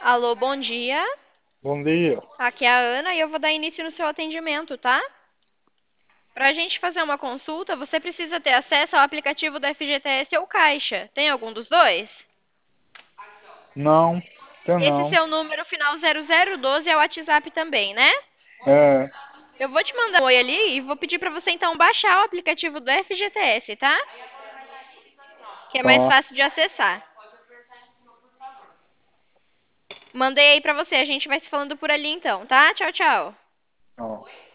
Alô, bom dia. Bom dia. Aqui é a Ana e eu vou dar início no seu atendimento, tá? Para a gente fazer uma consulta, você precisa ter acesso ao aplicativo do FGTS ou Caixa. Tem algum dos dois? Não, tem Esse não. seu número final 0012 é o WhatsApp também, né? É, Eu vou te mandar um oi ali e vou pedir para você então baixar o aplicativo do FGTS, tá? Que é mais tá, fácil de acessar. Mandei aí para você, a gente vai se falando por ali então, tá? Tchau, tchau. ó.